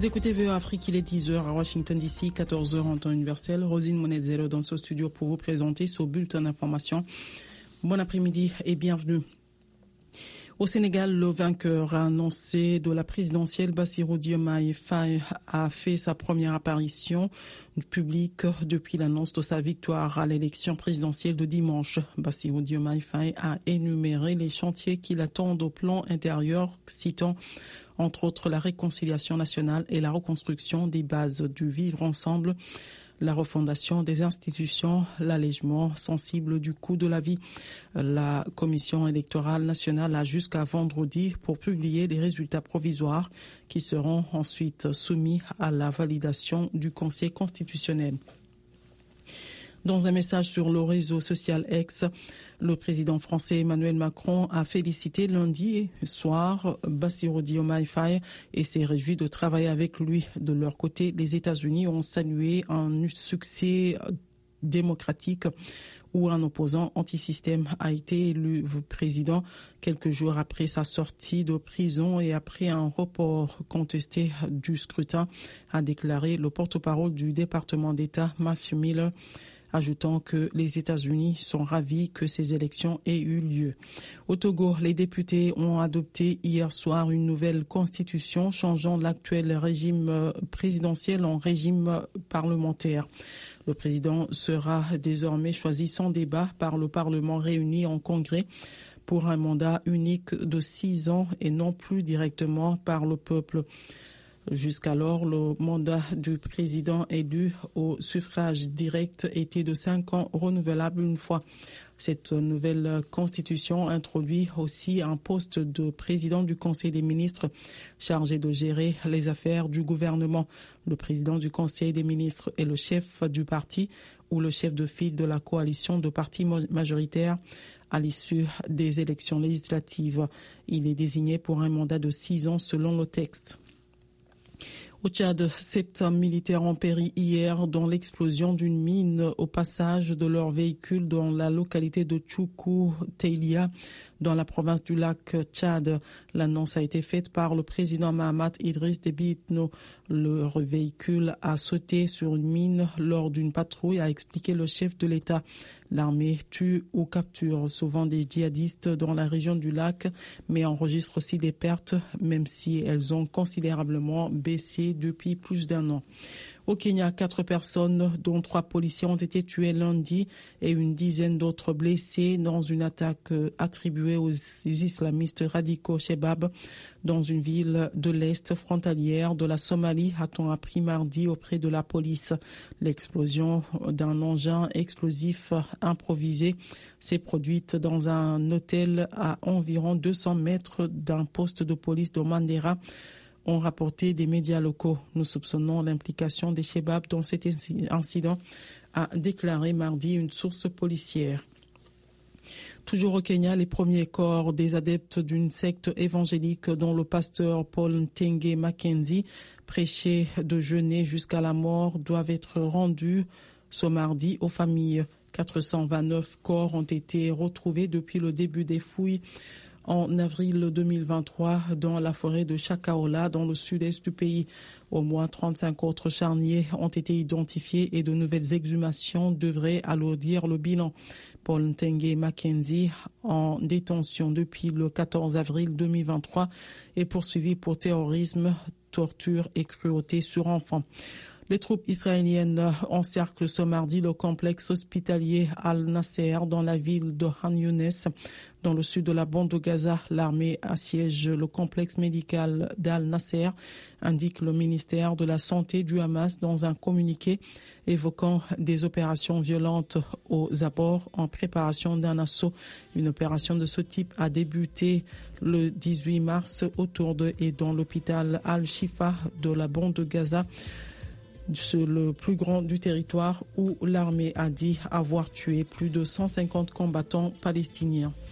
Vous écoutez VOA Afrique, il est 10h à Washington DC, 14h en temps universel. Rosine Monezero dans ce studio pour vous présenter ce bulletin d'information. Bon après-midi et bienvenue. Au Sénégal, le vainqueur annoncé de la présidentielle, Bassirou Diomaye Faye, a fait sa première apparition publique depuis l'annonce de sa victoire à l'élection présidentielle de dimanche. Bassirou Diomaye Faye a énuméré les chantiers qui l'attendent au plan intérieur, citant entre autres la réconciliation nationale et la reconstruction des bases du vivre ensemble, la refondation des institutions, l'allègement sensible du coût de la vie. La Commission électorale nationale a jusqu'à vendredi pour publier les résultats provisoires qui seront ensuite soumis à la validation du Conseil constitutionnel. Dans un message sur le réseau social X, le président français Emmanuel Macron a félicité lundi soir Bassirou Diomaye Faye et s'est réjoui de travailler avec lui. De leur côté, les États-Unis ont salué un succès démocratique où un opposant anti-système a été élu président quelques jours après sa sortie de prison et après un report contesté du scrutin, a déclaré le porte-parole du département d'État Matthew Miller, ajoutant que les États-Unis sont ravis que ces élections aient eu lieu. Au Togo, les députés ont adopté hier soir une nouvelle constitution changeant l'actuel régime présidentiel en régime parlementaire. Le président sera désormais choisi sans débat par le Parlement réuni en congrès pour un mandat unique de 6 ans et non plus directement par le peuple. Jusqu'alors, le mandat du président élu au suffrage direct était de 5 ans renouvelable une fois. Cette nouvelle constitution introduit aussi un poste de président du Conseil des ministres chargé de gérer les affaires du gouvernement. Le président du Conseil des ministres est le chef du parti ou le chef de file de la coalition de partis majoritaires à l'issue des élections législatives. Il est désigné pour un mandat de 6 ans selon le texte. Au Tchad, 7 militaires ont péri hier dans l'explosion d'une mine au passage de leur véhicule dans la localité de Tchoukou-Teilia, dans la province du lac Tchad. L'annonce a été faite par le président Mahamat Idriss Déby Itno. Leur véhicule a sauté sur une mine lors d'une patrouille, a expliqué le chef de l'État. L'armée tue ou capture souvent des djihadistes dans la région du lac, mais enregistre aussi des pertes, même si elles ont considérablement baissé depuis plus d'un an. Au Kenya, 4 personnes, dont 3 policiers, ont été tuées lundi et une dizaine d'autres blessés dans une attaque attribuée aux islamistes radicaux Shebab dans une ville de l'Est frontalière de la Somalie, a-t-on appris mardi auprès de la police. L'explosion d'un engin explosif improvisé s'est produite dans un hôtel à environ 200 mètres d'un poste de police de Mandera, ont rapporté des médias locaux. Nous soupçonnons l'implication des Shebab dans cet incident, a déclaré mardi une source policière. Toujours au Kenya, les premiers corps des adeptes d'une secte évangélique dont le pasteur Paul Ntenge Mackenzie prêchait de jeûner jusqu'à la mort doivent être rendus ce mardi aux familles. 429 corps ont été retrouvés depuis le début des fouilles en avril 2023 dans la forêt de Chakaola dans le sud-est du pays. Au moins 35 autres charniers ont été identifiés et de nouvelles exhumations devraient alourdir le bilan. Paul Ntenge Mackenzie, en détention depuis le 14 avril 2023, est poursuivi pour terrorisme, torture et cruauté sur enfants. Les troupes israéliennes encerclent ce mardi le complexe hospitalier Al-Nasser dans la ville de Khan Younes, dans le sud de la bande de Gaza. L'armée assiège le complexe médical d'Al-Nasser, indique le ministère de la Santé du Hamas dans un communiqué évoquant des opérations violentes aux abords en préparation d'un assaut. Une opération de ce type a débuté le 18 mars autour de et dans l'hôpital Al-Shifa de la bande de Gaza, c'est le plus grand du territoire, où l'armée a dit avoir tué plus de 150 combattants palestiniens.